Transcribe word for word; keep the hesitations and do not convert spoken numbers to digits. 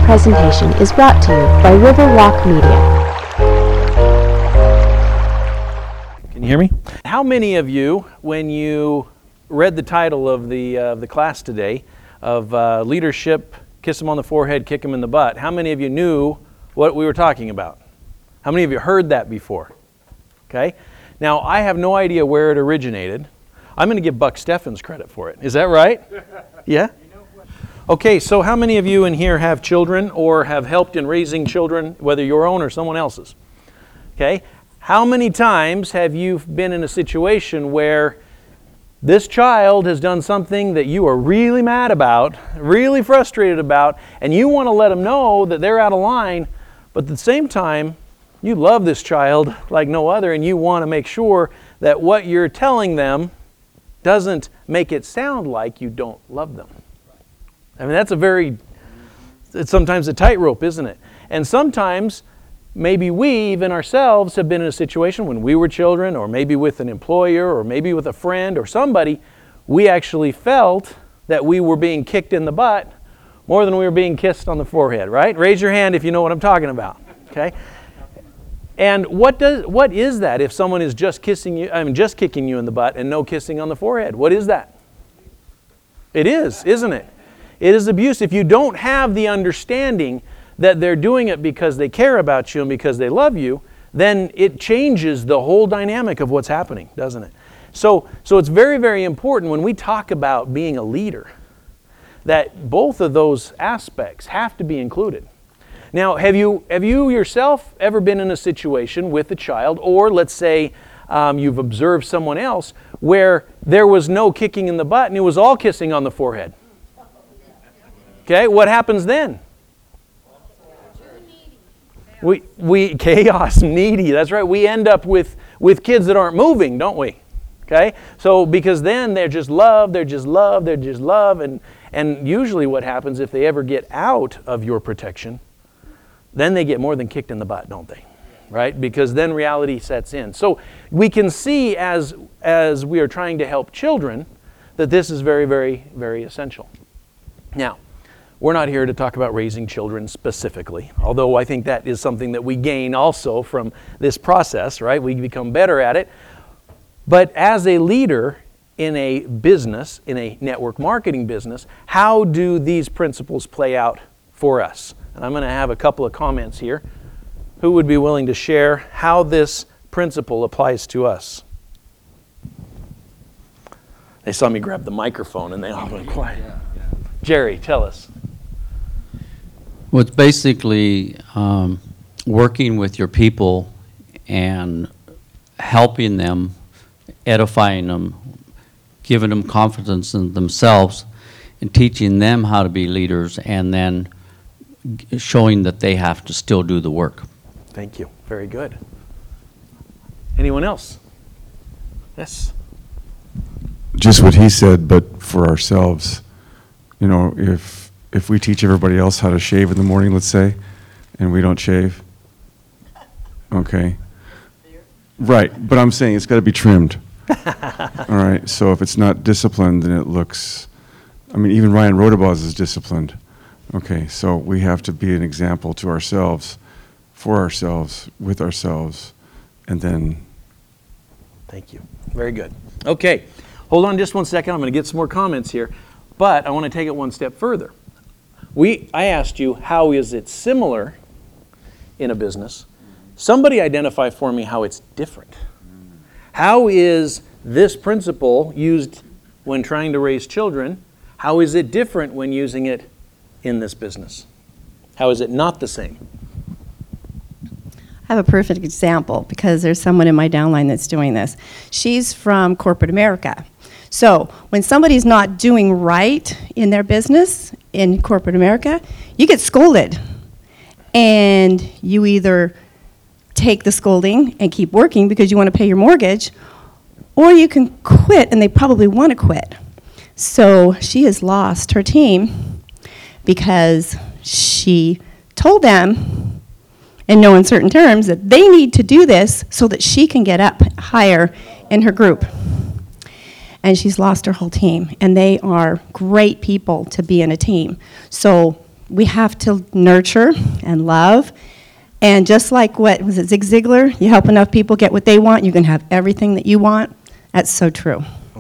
presentation is brought to you by Riverwalk Media. Can you hear me? How many of you, when you read the title of the uh, the class today, of uh, leadership, kiss them on the forehead, kick them in the butt, how many of you knew what we were talking about? How many of you heard that before? Okay. Now, I have no idea where it originated. I'm going to give Buck Steffens credit for it. Is that right? Yeah? Okay, so how many of you in here have children or have helped in raising children, whether your own or someone else's? Okay, how many times have you been in a situation where this child has done something that you are really mad about, really frustrated about, and you want to let them know that they're out of line, but at the same time, you love this child like no other, and you want to make sure that what you're telling them doesn't make it sound like you don't love them. I mean, that's a very, it's sometimes a tightrope, isn't it? And sometimes, maybe we, even ourselves, have been in a situation when we were children, or maybe with an employer, or maybe with a friend or somebody, we actually felt that we were being kicked in the butt more than we were being kissed on the forehead, right? Raise your hand if you know what I'm talking about, okay? And what does what is that if someone is just kissing you, I mean, just kicking you in the butt and no kissing on the forehead? What is that? It is, isn't it? It is abuse. If you don't have the understanding that they're doing it because they care about you and because they love you, then it changes the whole dynamic of what's happening, doesn't it? So, so it's very, very important when we talk about being a leader that both of those aspects have to be included. Now, have you, have you yourself ever been in a situation with a child, or let's say um, you've observed someone else where there was no kicking in the butt and it was all kissing on the forehead? Okay, what happens then? We, we chaos, needy, that's right. We end up with, with kids that aren't moving, don't we? Okay, so because then they're just love, they're just love, they're just love, and, and usually what happens if they ever get out of your protection, then they get more than kicked in the butt, don't they? Right? Because then reality sets in. So we can see as, as we are trying to help children that this is very, very, very essential. Now, we're not here to talk about raising children specifically, although I think that is something that we gain also from this process, right? We become better at it. But as a leader in a business, in a network marketing business, how do these principles play out for us? And I'm going to have a couple of comments here. Who would be willing to share how this principle applies to us? They saw me grab the microphone and they all went quiet. Jerry, tell us. Well, it's basically um, working with your people and helping them, edifying them, giving them confidence in themselves, and teaching them how to be leaders, and then showing that they have to still do the work. Thank you. Very good. Anyone else? Yes? Just what he said, but for ourselves. You know, if if we teach everybody else how to shave in the morning, let's say, and we don't shave, okay. Right, but I'm saying it's got to be trimmed. All right, so if it's not disciplined, then it looks, I mean, even Ryan Rodaboz is disciplined. Okay, so we have to be an example to ourselves, for ourselves, with ourselves, and then. Thank you. Very good. Okay, hold on just one second. I'm going to get some more comments here, but I want to take it one step further. We, I asked you, how is it similar in a business? Somebody identify for me how it's different. How is this principle used when trying to raise children? How is it different when using it in this business? How is it not the same? I have a perfect example because there's someone in my downline that's doing this. She's from corporate America. So when somebody's not doing right in their business in corporate America, you get scolded. And you either take the scolding and keep working because you want to pay your mortgage, or you can quit, and they probably want to quit. So she has lost her team because she told them, in no uncertain terms, that they need to do this so that she can get up higher in her group. And she's lost her whole team, and they are great people to be in a team. So we have to nurture and love. And just like what, was it Zig Ziglar? You help enough people get what they want, you can have everything that you want. That's so true.